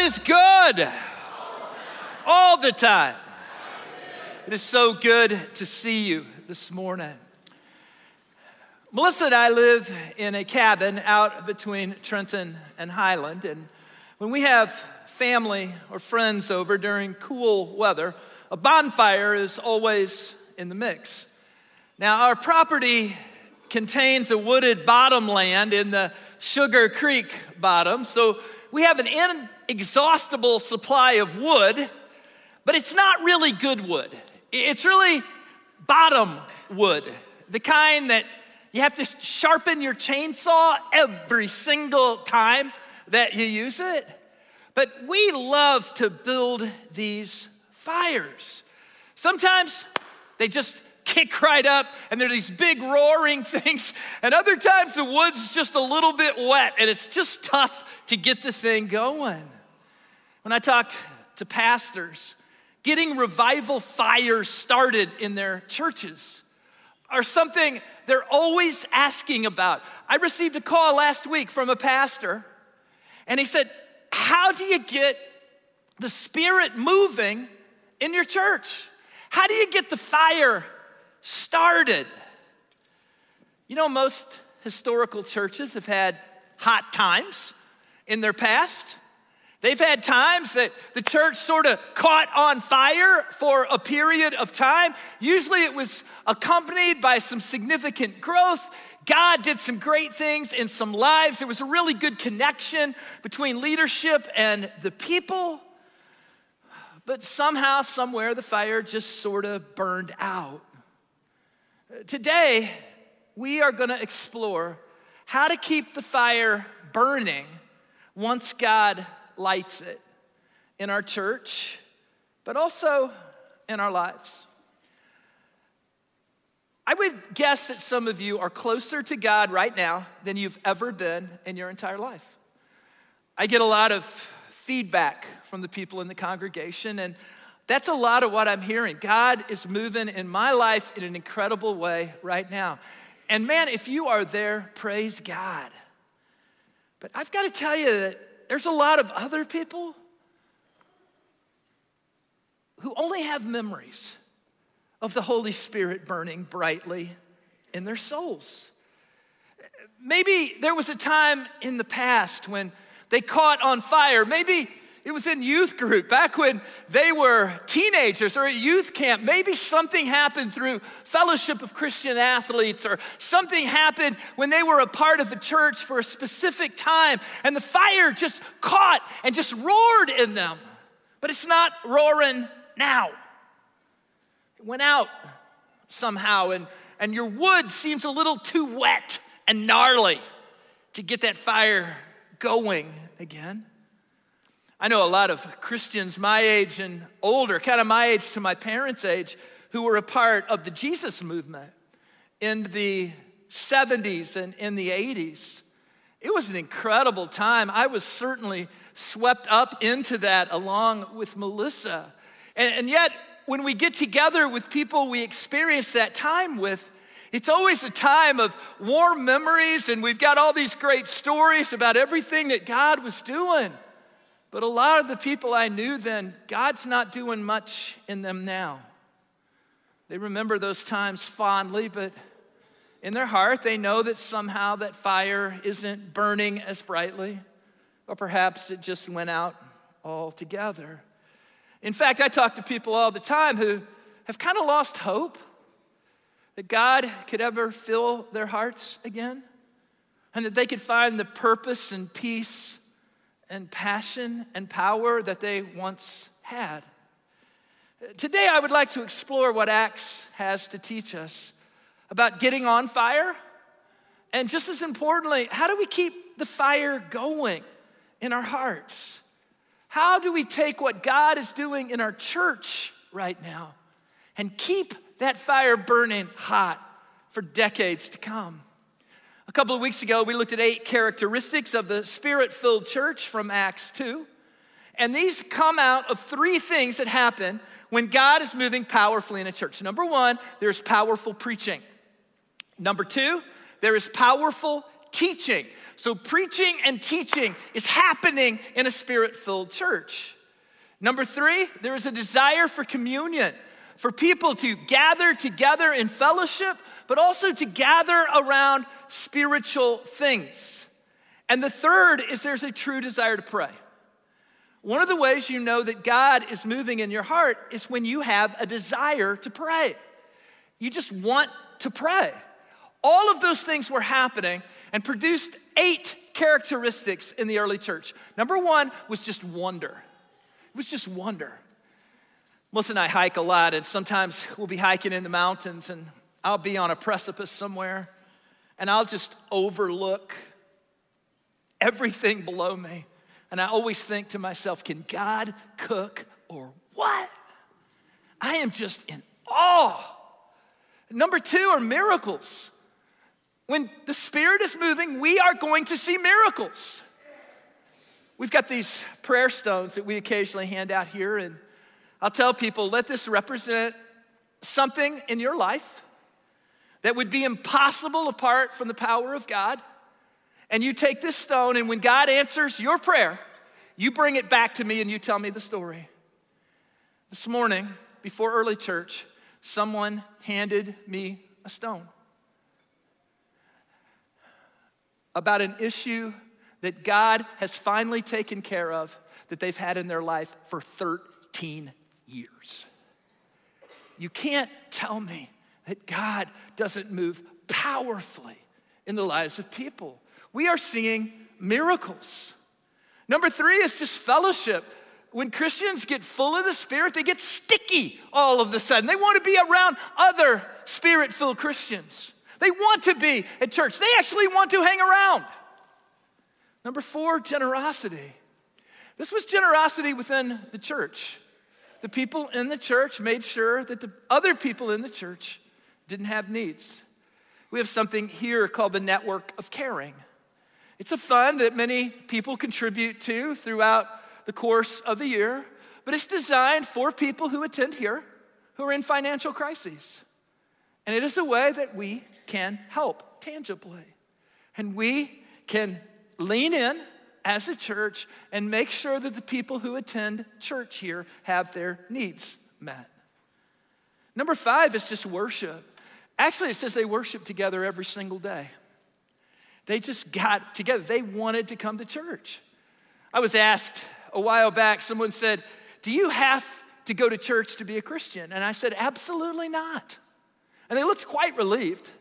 is good all the time. It is so good to see you this morning. Melissa and I live in a cabin out between Trenton and Highland, and when we have family or friends over during cool weather, a bonfire is always in the mix. Now, our property contains a wooded bottomland in the Sugar Creek bottom, so we have an inexhaustible supply of wood, but it's not really good wood. It's really bottom wood, the kind that you have to sharpen your chainsaw every single time that you use it. But we love to build these fires. Sometimes they just kick right up and they're these big roaring things, and other times the wood's just a little bit wet and it's just tough to get the thing going. When I talk to pastors, getting revival fires started in their churches are something they're always asking about. I received a call last week from a pastor, and he said, how do you get the Spirit moving in your church? How do you get the fire started? You know, most historical churches have had hot times in their past. They've had times that the church sort of caught on fire for a period of time. Usually it was accompanied by some significant growth. God did some great things in some lives. There was a really good connection between leadership and the people. But somehow, somewhere, the fire just sort of burned out. Today, we are going to explore how to keep the fire burning once God lights it in our church, but also in our lives. I would guess that some of you are closer to God right now than you've ever been in your entire life. I get a lot of feedback from the people in the congregation, and that's a lot of what I'm hearing. God is moving in my life in an incredible way right now. And man, if you are there, praise God. But I've got to tell you that there's a lot of other people who only have memories of the Holy Spirit burning brightly in their souls. Maybe there was a time in the past when they caught on fire. Maybe it was in youth group, back when they were teenagers or at youth camp. Maybe something happened through Fellowship of Christian Athletes, or something happened when they were a part of a church for a specific time, and the fire just caught and just roared in them. But it's not roaring now. It went out somehow, and your wood seems a little too wet and gnarly to get that fire going again. I know a lot of Christians my age and older, kind of my age to my parents' age, who were a part of the Jesus movement in the 70s and in the 80s. It was an incredible time. I was certainly swept up into that along with Melissa. And yet, when we get together with people we experience that time with, it's always a time of warm memories, and we've got all these great stories about everything that God was doing. But a lot of the people I knew then, God's not doing much in them now. They remember those times fondly, but in their heart, they know that somehow that fire isn't burning as brightly, or perhaps it just went out altogether. In fact, I talk to people all the time who have kind of lost hope that God could ever fill their hearts again, and that they could find the purpose and peace and passion and power that they once had. Today, I would like to explore what Acts has to teach us about getting on fire, and just as importantly, how do we keep the fire going in our hearts? How do we take what God is doing in our church right now and keep that fire burning hot for decades to come? A couple of weeks ago, we looked at 8 characteristics of the Spirit-filled church from Acts 2. And these come out of 3 things that happen when God is moving powerfully in a church. Number 1, there's powerful preaching. Number 2, there is powerful teaching. So preaching and teaching is happening in a Spirit-filled church. Number 3, there is a desire for communion, for people to gather together in fellowship, but also to gather around spiritual things. And the third is there's a true desire to pray. One of the ways you know that God is moving in your heart is when you have a desire to pray. You just want to pray. All of those things were happening and produced 8 characteristics in the early church. Number 1 was just wonder. It was just wonder. Melissa and I hike a lot, and sometimes we'll be hiking in the mountains, and I'll be on a precipice somewhere, and I'll just overlook everything below me. And I always think to myself, can God cook or what? I am just in awe. Number 2 are miracles. When the Spirit is moving, we are going to see miracles. We've got these prayer stones that we occasionally hand out here, and I'll tell people, let this represent something in your life that would be impossible apart from the power of God. And you take this stone, and when God answers your prayer, you bring it back to me and you tell me the story. This morning, before early church, someone handed me a stone about an issue that God has finally taken care of that they've had in their life for 13 years. You can't tell me that God doesn't move powerfully in the lives of people. We are seeing miracles. Number 3 is just fellowship. When Christians get full of the Spirit, they get sticky all of a sudden. They want to be around other Spirit-filled Christians. They want to be at church. They actually want to hang around. Number 4, generosity. This was generosity within the church. The people in the church made sure that the other people in the church didn't have needs. We have something here called the Network of Caring. It's a fund that many people contribute to throughout the course of the year, but it's designed for people who attend here who are in financial crises. And it is a way that we can help tangibly. And we can lean in as a church and make sure that the people who attend church here have their needs met. Number 5 is just worship. Actually, it says they worship together every single day. They just got together. They wanted to come to church. I was asked a while back, someone said, do you have to go to church to be a Christian? And I said, absolutely not. And they looked quite relieved.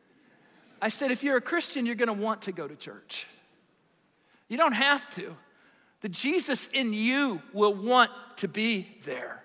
I said, if you're a Christian, you're going to want to go to church. You don't have to. The Jesus in you will want to be there.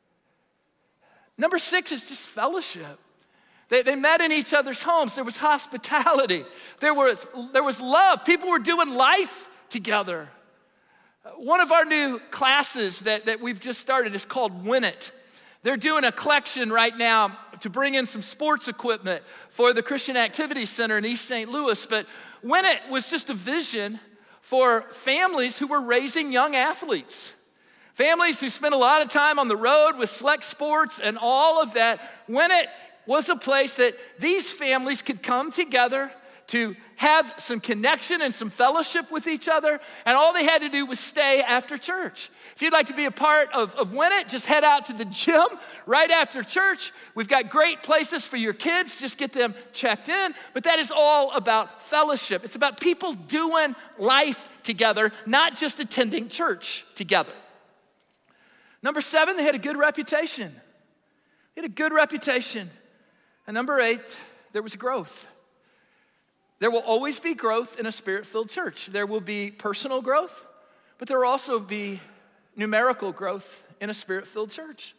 Number 6 is just fellowship. They met in each other's homes. There was hospitality. There was love. People were doing life together. One of our new classes that we've just started is called Win It. They're doing a collection right now to bring in some sports equipment for the Christian Activity Center in East St. Louis. But Win It was just a vision for families who were raising young athletes. Families who spent a lot of time on the road with select sports and all of that. Win It was a place that these families could come together to have some connection and some fellowship with each other, and all they had to do was stay after church. If you'd like to be a part of Win It, just head out to the gym right after church. We've got great places for your kids. Just get them checked in. But that is all about fellowship. It's about people doing life together, not just attending church together. Number 7, they had a good reputation. They had a good reputation. And number 8, there was growth. There will always be growth in a Spirit-filled church. There will be personal growth, but there will also be numerical growth in a Spirit-filled church.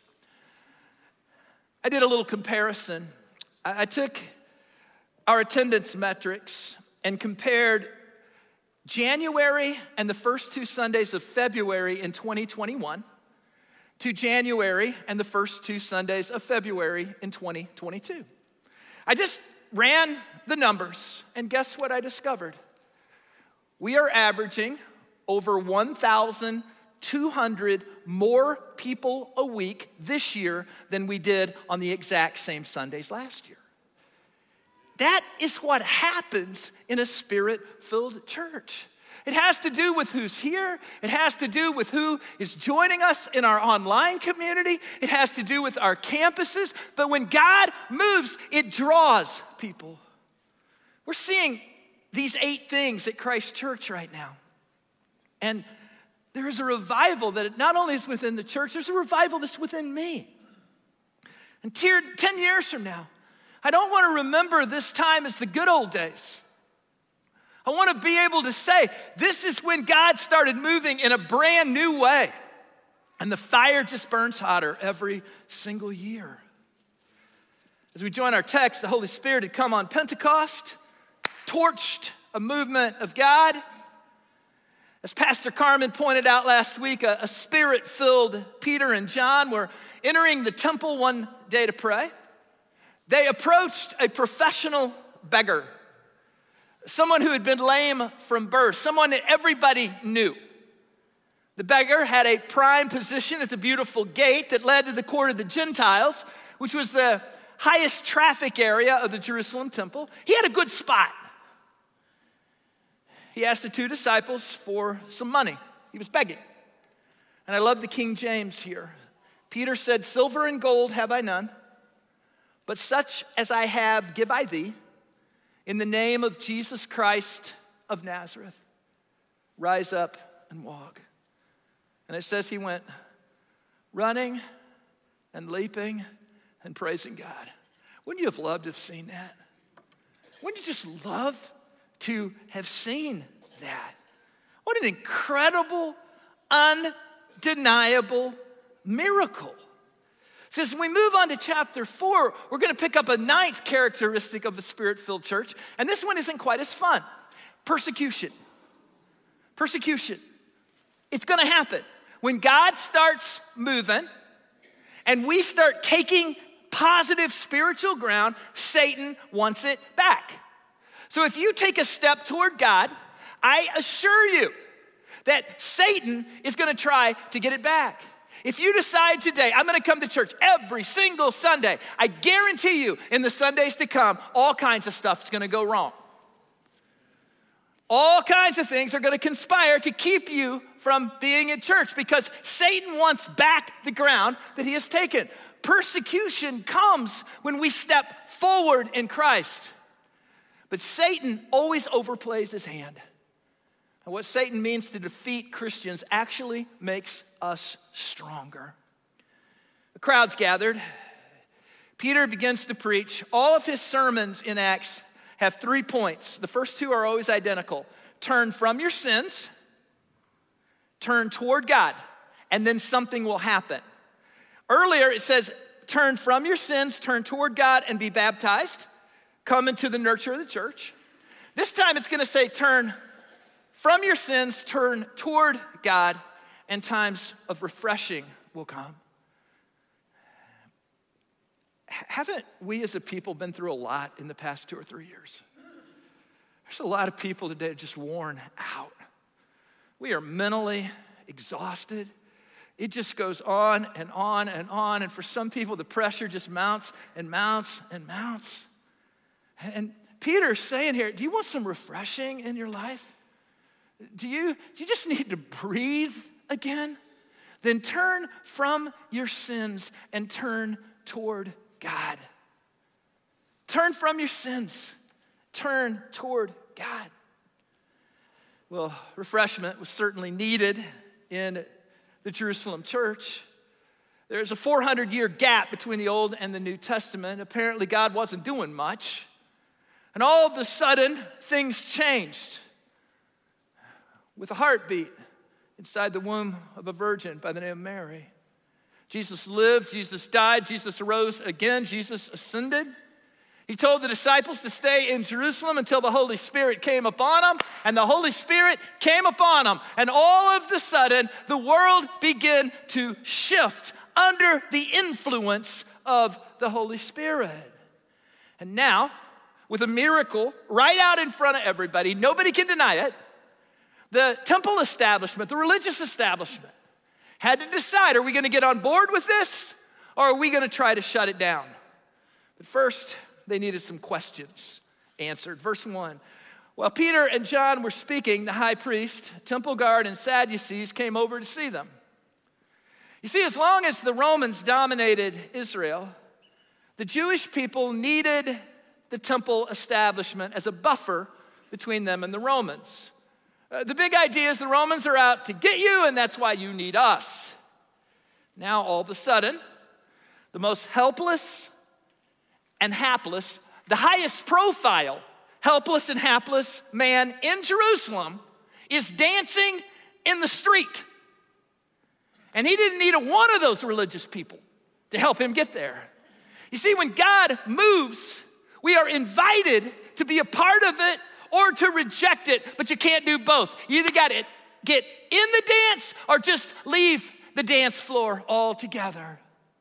I did a little comparison. I took our attendance metrics and compared January and the first 2 Sundays of February in 2021 to January and the first 2 Sundays of February in 2022. I just ran the numbers, and guess what I discovered? We are averaging over 1,200 more people a week this year than we did on the exact same Sundays last year. that is what happens in a Spirit-filled church. It has to do with who's here. It has to do with who is joining us in our online community. It has to do with our campuses. But when God moves, it draws people. We're seeing these 8 things at Christ Church right now. And there is a revival that not only is within the church, there's a revival that's within me. And 10 years from now, I don't want to remember this time as the good old days. I want to be able to say, this is when God started moving in a brand new way. And the fire just burns hotter every single year. As we join our text, the Holy Spirit had come on Pentecost, torched a movement of God. As Pastor Carmen pointed out last week, a Spirit-filled Peter and John were entering the temple one day to pray. They approached a professional beggar, someone who had been lame from birth, someone that everybody knew. The beggar had a prime position at the beautiful gate that led to the court of the Gentiles, which was the highest traffic area of the Jerusalem temple. He had a good spot. He asked the 2 disciples for some money. He was begging. And I love the King James here. Peter said, "Silver and gold have I none, but such as I have give I thee. In the name of Jesus Christ of Nazareth, rise up and walk." And it says he went running and leaping and praising God. Wouldn't you have loved to have seen that? Wouldn't you just love to have seen that? What an incredible, undeniable miracle. So as we move on to chapter 4, we're going to pick up a 9th characteristic of a Spirit-filled church, and this one isn't quite as fun. Persecution. Persecution. It's going to happen. When God starts moving and we start taking positive spiritual ground, Satan wants it back. So if you take a step toward God, I assure you that Satan is going to try to get it back. If you decide today, I'm going to come to church every single Sunday, I guarantee you in the Sundays to come, all kinds of stuff is going to go wrong. All kinds of things are going to conspire to keep you from being in church because Satan wants back the ground that he has taken. Persecution comes when we step forward in Christ. But Satan always overplays his hand. And what Satan means to defeat Christians actually makes us stronger. The crowd's gathered. Peter begins to preach. All of his sermons in Acts have 3 points. The first 2 are always identical. Turn from your sins, turn toward God, and then something will happen. Earlier it says, turn from your sins, turn toward God, and be baptized. Come into the nurture of the church. This time it's going to say, turn from your sins, turn toward God, and times of refreshing will come. Haven't we as a people been through a lot in the past 2 or 3 years? There's a lot of people today just worn out. We are mentally exhausted. It just goes on and on and on. And for some people, the pressure just mounts and mounts and mounts. And Peter's saying here, do you want some refreshing in your life? Do you just need to breathe again? Then turn from your sins and turn toward God. Turn from your sins. Turn toward God. Well, refreshment was certainly needed in the Jerusalem church. There's a 400-year gap between the Old and the New Testament. Apparently, God wasn't doing much. And all of a sudden, things changed. With a heartbeat inside the womb of a virgin by the name of Mary. Jesus lived, Jesus died, Jesus arose again, Jesus ascended. He told the disciples to stay in Jerusalem until the Holy Spirit came upon them, and the Holy Spirit came upon them. And all of a sudden, the world began to shift under the influence of the Holy Spirit. And now, with a miracle right out in front of everybody, nobody can deny it, the temple establishment, the religious establishment, had to decide, are we going to get on board with this, or are we going to try to shut it down? But first, they needed some questions answered. Verse 1, while Peter and John were speaking, the high priest, temple guard, and Sadducees came over to see them. You see, as long as the Romans dominated Israel, the Jewish people needed the temple establishment as a buffer between them and the Romans. The big idea is the Romans are out to get you, and that's why you need us. Now, all of a sudden, the most helpless and hapless, the highest profile helpless and hapless man in Jerusalem is dancing in the street. And he didn't need one of those religious people to help him get there. You see, when God moves, we are invited to be a part of it or to reject it, but you can't do both. You either got to get in the dance or just leave the dance floor altogether.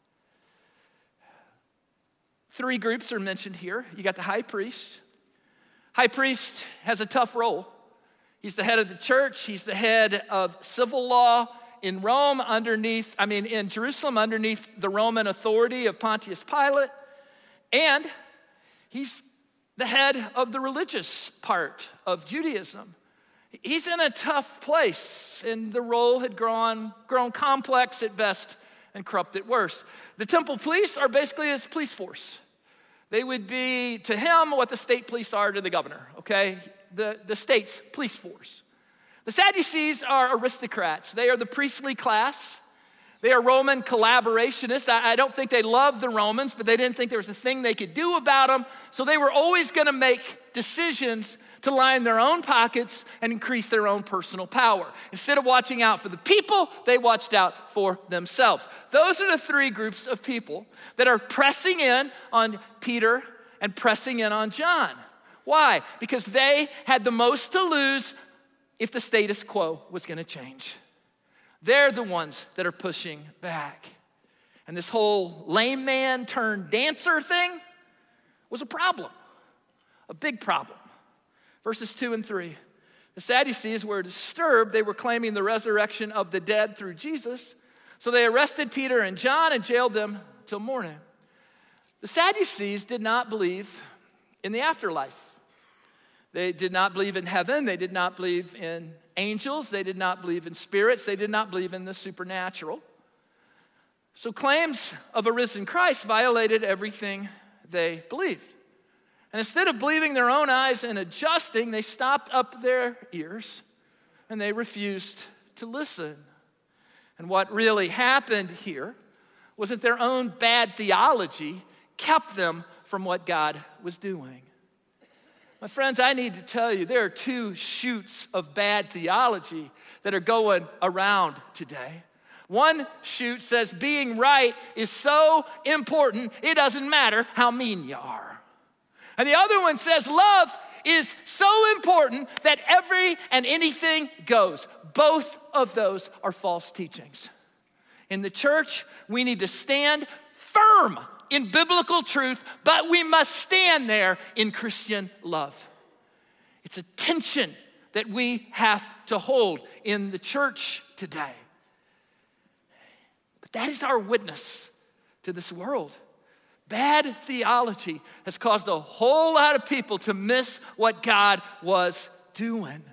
3 groups are mentioned here. You got the high priest. High priest has a tough role. He's the head of the church. He's the head of civil law in Rome in Jerusalem underneath the Roman authority of Pontius Pilate. And he's the head of the religious part of Judaism. He's in a tough place, and the role had grown complex at best and corrupt at worst. The temple police are basically his police force. They would be to him what the state police are to the governor, okay? The state's police force. The Sadducees are aristocrats. They are the priestly class. They are Roman collaborationists. I don't think they loved the Romans, but they didn't think there was a thing they could do about them. So they were always going to make decisions to line their own pockets and increase their own personal power. Instead of watching out for the people, they watched out for themselves. Those are the 3 groups of people that are pressing in on Peter and pressing in on John. Why? Because they had the most to lose if the status quo was going to change. They're the ones that are pushing back. And this whole lame man turned dancer thing was a problem, a big problem. Verses 2 and 3. The Sadducees were disturbed. They were claiming the resurrection of the dead through Jesus. So they arrested Peter and John and jailed them till morning. The Sadducees did not believe in the afterlife. They did not believe in heaven. They did not believe in angels. They did not believe in spirits. They did not believe in the supernatural. So claims of a risen Christ violated everything they believed. And instead of believing their own eyes and adjusting, they stopped up their ears and they refused to listen. And what really happened here was that their own bad theology kept them from what God was doing. My friends, I need to tell you, there are 2 shoots of bad theology that are going around today. One shoot says being right is so important, it doesn't matter how mean you are. And the other one says love is so important that every and anything goes. Both of those are false teachings. In the church, we need to stand firm in biblical truth, but we must stand there in Christian love. It's a tension that we have to hold in the church today. But that is our witness to this world. Bad theology has caused a whole lot of people to miss what God was doing.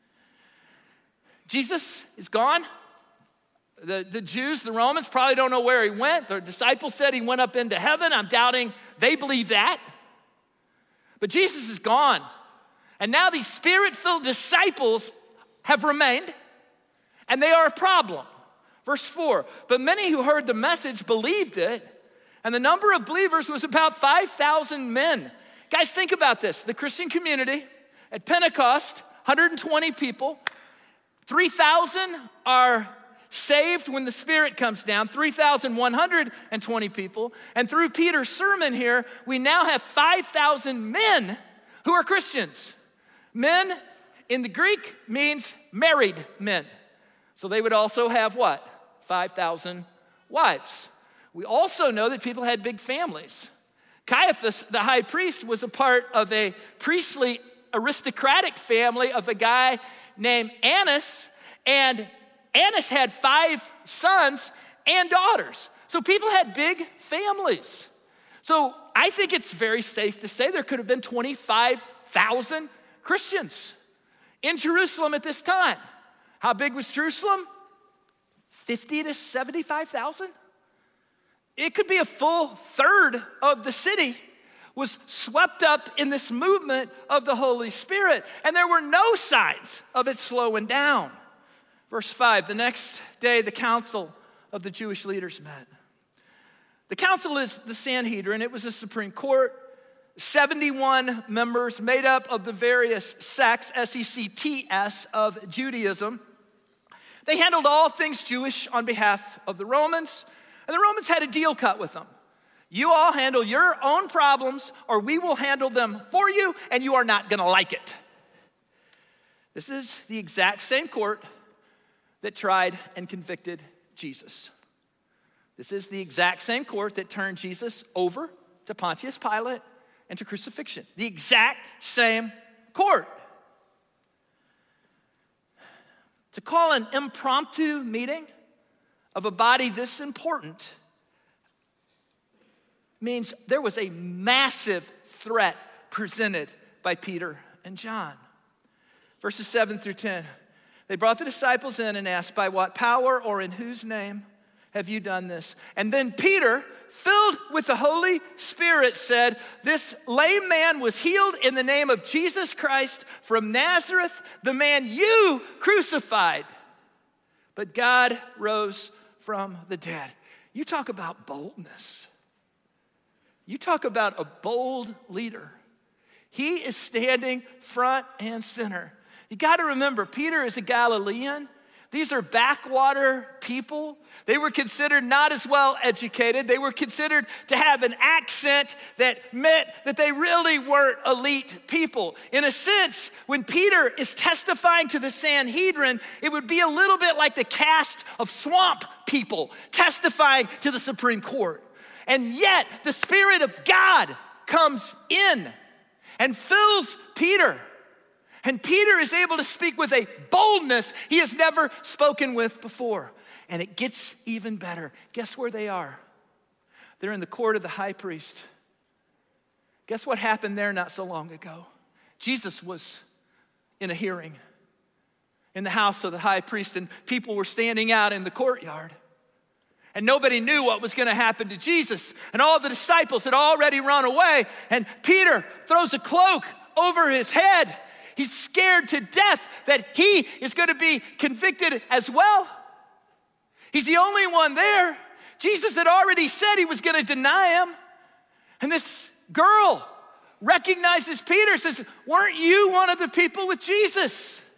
Jesus is gone. The Jews, the Romans, probably don't know where he went. Their disciples said he went up into heaven. I'm doubting they believe that. But Jesus is gone. And now these spirit-filled disciples have remained, and they are a problem. Verse 4, but many who heard the message believed it, and the number of believers was about 5,000 men. Guys, think about this. The Christian community at Pentecost, 120 people, 3,000 are saved when the Spirit comes down, 3,120 people. And through Peter's sermon here, we now have 5,000 men who are Christians. Men in the Greek means married men. So they would also have what? 5,000 wives. We also know that people had big families. Caiaphas, the high priest, was a part of a priestly aristocratic family of a guy named Annas, and Annas had 5 sons and daughters. So people had big families. So I think it's very safe to say there could have been 25,000 Christians in Jerusalem at this time. How big was Jerusalem? 50 to 75,000? It could be a full third of the city was swept up in this movement of the Holy Spirit. And there were no signs of it slowing down. Verse 5, the next day the council of the Jewish leaders met. The council is the Sanhedrin. It was a Supreme Court. 71 members made up of the various sects, S-E-C-T-S, of Judaism. They handled all things Jewish on behalf of the Romans, and the Romans had a deal cut with them. You all handle your own problems, or we will handle them for you, and you are not gonna like it. This is the exact same court that tried and convicted Jesus. This is the exact same court that turned Jesus over to Pontius Pilate and to crucifixion. The exact same court. To call an impromptu meeting of a body this important means there was a massive threat presented by Peter and John. Verses 7 through 10. They brought the disciples in and asked, by what power or in whose name have you done this? And then Peter, filled with the Holy Spirit, said, this lame man was healed in the name of Jesus Christ from Nazareth, the man you crucified. But God rose from the dead. You talk about boldness. You talk about a bold leader. He is standing front and center. You got to remember, Peter is a Galilean. These are backwater people. They were considered not as well educated. They were considered to have an accent that meant that they really weren't elite people. In a sense, when Peter is testifying to the Sanhedrin, it would be a little bit like the cast of swamp people testifying to the Supreme Court. And yet, the Spirit of God comes in and fills Peter. And Peter is able to speak with a boldness he has never spoken with before. And it gets even better. Guess where they are? They're in the court of the high priest. Guess what happened there not so long ago? Jesus was in a hearing in the house of the high priest, and people were standing out in the courtyard. And nobody knew what was going to happen to Jesus. And all the disciples had already run away. And Peter throws a cloak over his head. He's scared to death that he is going to be convicted as well. He's the only one there. Jesus had already said he was going to deny him. And this girl recognizes Peter, says, weren't you one of the people with Jesus?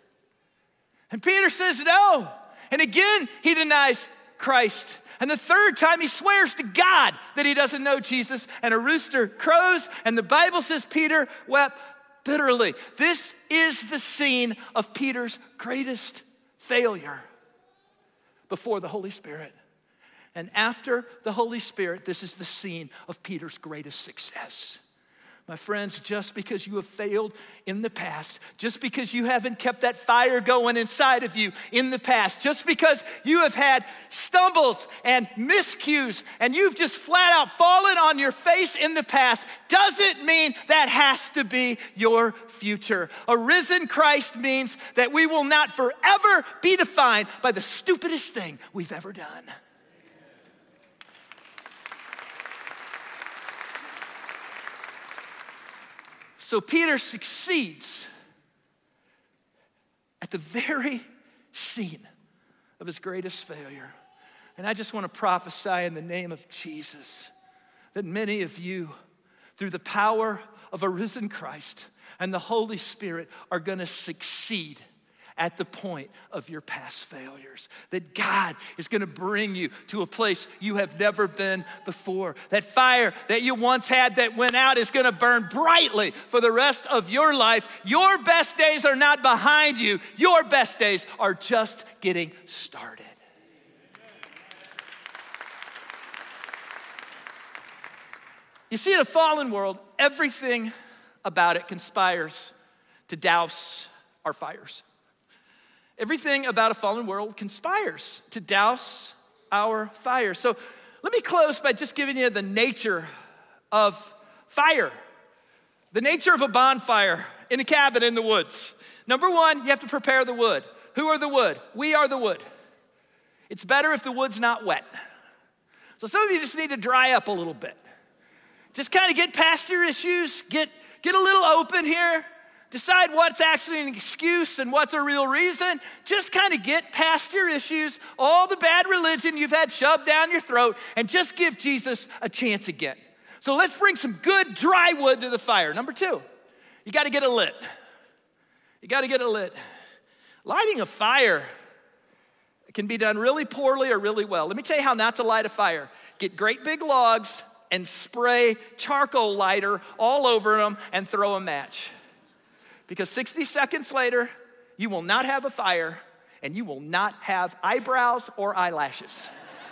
And Peter says no. And again, he denies Christ. And the third time he swears to God that he doesn't know Jesus. And a rooster crows, and the Bible says Peter wept bitterly. This is the scene of Peter's greatest failure before the Holy Spirit. And after the Holy Spirit, this is the scene of Peter's greatest success. My friends, just because you have failed in the past, just because you haven't kept that fire going inside of you in the past, just because you have had stumbles and miscues and you've just flat out fallen on your face in the past, doesn't mean that has to be your future. A risen Christ means that we will not forever be defined by the stupidest thing we've ever done. So Peter succeeds at the very scene of his greatest failure. And I just want to prophesy in the name of Jesus that many of you, through the power of a risen Christ and the Holy Spirit, are going to succeed at the point of your past failures. That God is going to bring you to a place you have never been before. That fire that you once had that went out is going to burn brightly for the rest of your life. Your best days are not behind you. Your best days are just getting started. You see, in a fallen world, everything about it conspires to douse our fires. Everything about a fallen world conspires to douse our fire. So let me close by just giving you the nature of fire, the nature of a bonfire in a cabin in the woods. Number one, you have to prepare the wood. Who are the wood? We are the wood. It's better if the wood's not wet. So some of you just need to dry up a little bit. Just kind of get past your issues, get a little open here, decide what's actually an excuse and what's a real reason. Just kind of get past your issues, all the bad religion you've had shoved down your throat, and just give Jesus a chance again. So let's bring some good dry wood to the fire. Number two, you got to get it lit. You got to get it lit. Lighting a fire can be done really poorly or really well. Let me tell you how not to light a fire. Get great big logs and spray charcoal lighter all over them and throw a match. Because 60 seconds later, you will not have a fire and you will not have eyebrows or eyelashes.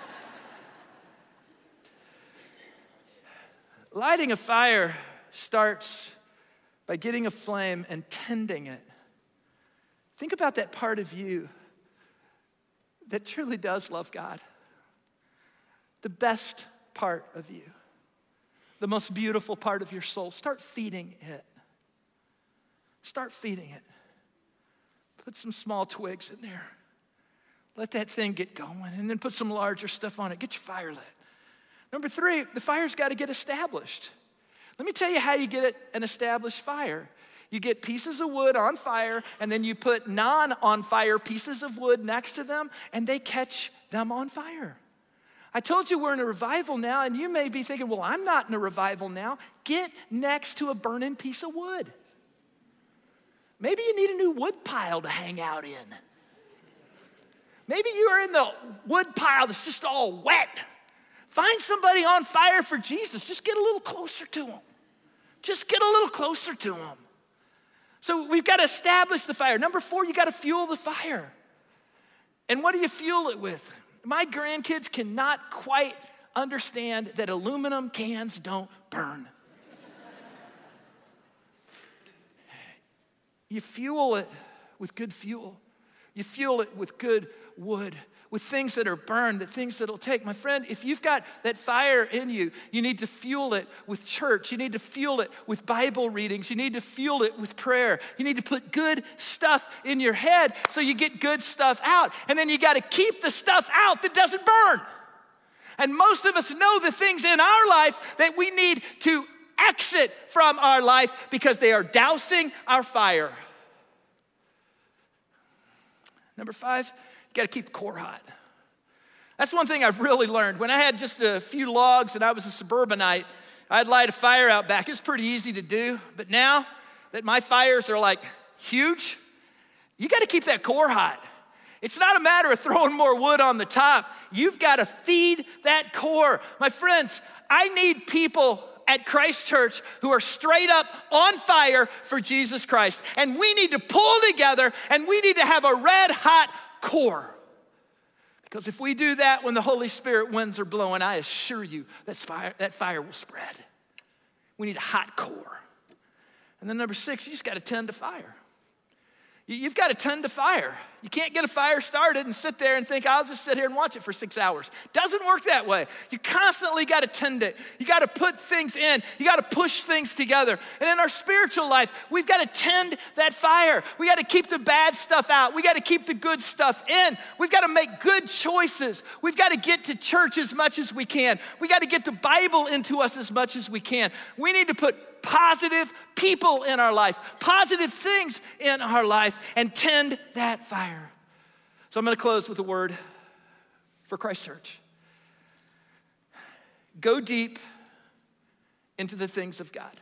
Lighting a fire starts by getting a flame and tending it. Think about that part of you that truly does love God. The best part of you. The most beautiful part of your soul. Start feeding it. Start feeding it. Put some small twigs in there. Let that thing get going, and then put some larger stuff on it. Get your fire lit. Number three, the fire's got to get established. Let me tell you how you get an established fire. You get pieces of wood on fire, and then you put non-on-fire pieces of wood next to them, and they catch them on fire. I told you we're in a revival now, and you may be thinking, well, I'm not in a revival now. Get next to a burning piece of wood. Maybe you need a new wood pile to hang out in. Maybe you are in the wood pile that's just all wet. Find somebody on fire for Jesus. Just get a little closer to them. Just get a little closer to them. So we've got to establish the fire. Number four, you got to fuel the fire. And what do you fuel it with? My grandkids cannot quite understand that aluminum cans don't burn. You fuel it with good fuel. You fuel it with good wood, with things that are burned, the things that'll take. My friend, if you've got that fire in you, you need to fuel it with church. You need to fuel it with Bible readings. You need to fuel it with prayer. You need to put good stuff in your head so you get good stuff out. And then you got to keep the stuff out that doesn't burn. And most of us know the things in our life that we need to exit from our life because they are dousing our fire. Number five, you got to keep the core hot. That's one thing I've really learned. When I had just a few logs and I was a suburbanite, I'd light a fire out back. It was pretty easy to do. But now that my fires are like huge, you got to keep that core hot. It's not a matter of throwing more wood on the top. You've got to feed that core. My friends, I need people at Christ Church who are straight up on fire for Jesus Christ. And we need to pull together and we need to have a red hot core. Because if we do that when the Holy Spirit winds are blowing, I assure you that fire will spread. We need a hot core. And then number six, you just got to tend to fire. You've got to tend to fire. You can't get a fire started and sit there and think, I'll just sit here and watch it for 6 hours. Doesn't work that way. You constantly got to tend it. You got to put things in. You got to push things together. And in our spiritual life, we've got to tend that fire. We got to keep the bad stuff out. We got to keep the good stuff in. We've got to make good choices. We've got to get to church as much as we can. We got to get the Bible into us as much as we can. We need to put positive people in our life, positive things in our life, and tend that fire. So I'm going to close with a word for Christ Church. Go deep into the things of God.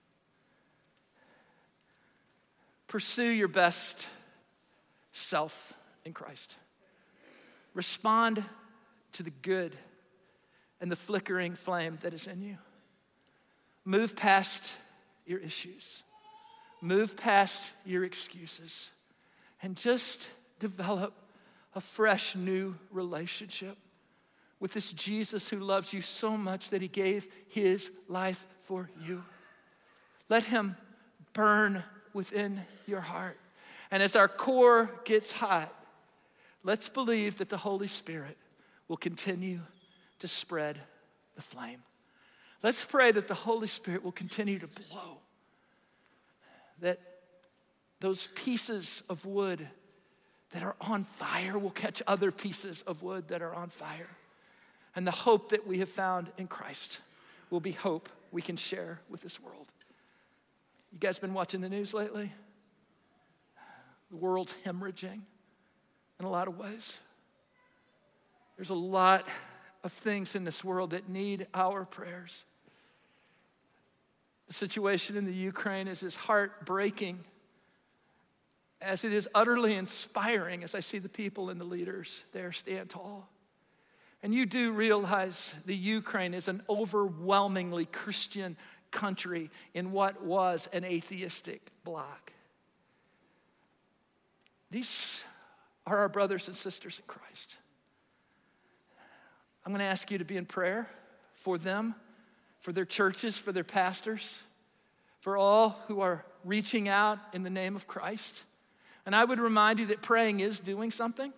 Pursue your best self in Christ. Respond to the good and the flickering flame that is in you. Move past your issues. Move past your excuses. And just develop a fresh new relationship with this Jesus who loves you so much that he gave his life for you. Let him burn within your heart. And as our core gets hot, let's believe that the Holy Spirit will continue to spread the flame. Let's pray that the Holy Spirit will continue to blow, that those pieces of wood that are on fire will catch other pieces of wood that are on fire. And the hope that we have found in Christ will be hope we can share with this world. You guys been watching the news lately? The world's hemorrhaging in a lot of ways. There's a lot of things in this world that need our prayers. The situation in the Ukraine is as heartbreaking as it is utterly inspiring as I see the people and the leaders there stand tall. And you do realize the Ukraine is an overwhelmingly Christian country in what was an atheistic bloc. These are our brothers and sisters in Christ. I'm going to ask you to be in prayer for them, for their churches, for their pastors, for all who are reaching out in the name of Christ. And I would remind you that praying is doing something.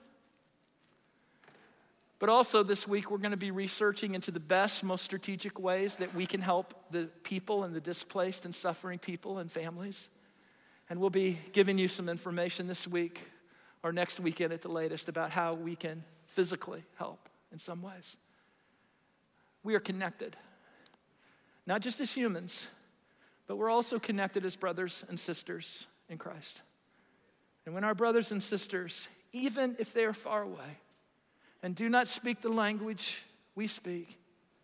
But also this week, we're going to be researching into the best, most strategic ways that we can help the people and the displaced and suffering people and families. And we'll be giving you some information this week or next weekend at the latest about how we can physically help in some ways. We are connected, not just as humans, but we're also connected as brothers and sisters in Christ. And when our brothers and sisters, even if they are far away and do not speak the language we speak,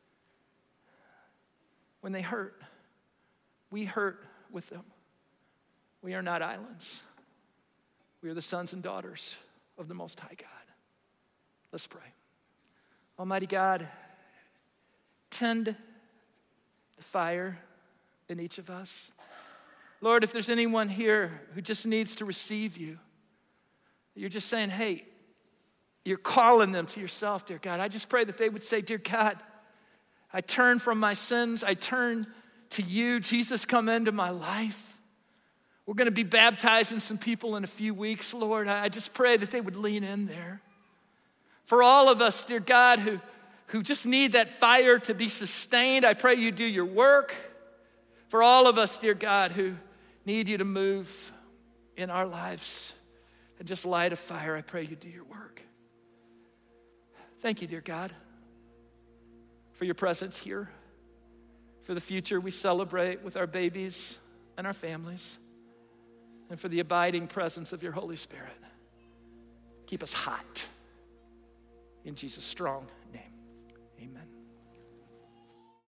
when they hurt, we hurt with them. We are not islands. We are the sons and daughters of the Most High God. Let's pray. Almighty God, tend the fire in each of us. Lord, if there's anyone here who just needs to receive you, you're just saying, hey, you're calling them to yourself, dear God. I just pray that they would say, dear God, I turn from my sins. I turn to you. Jesus, come into my life. We're going to be baptizing some people in a few weeks, Lord. I just pray that they would lean in there. For all of us, dear God, who just need that fire to be sustained, I pray you do your work. For all of us, dear God, who need you to move in our lives and just light a fire, I pray you do your work. Thank you, dear God, for your presence here, for the future we celebrate with our babies and our families, and for the abiding presence of your Holy Spirit. Keep us hot. In Jesus' strong name, amen.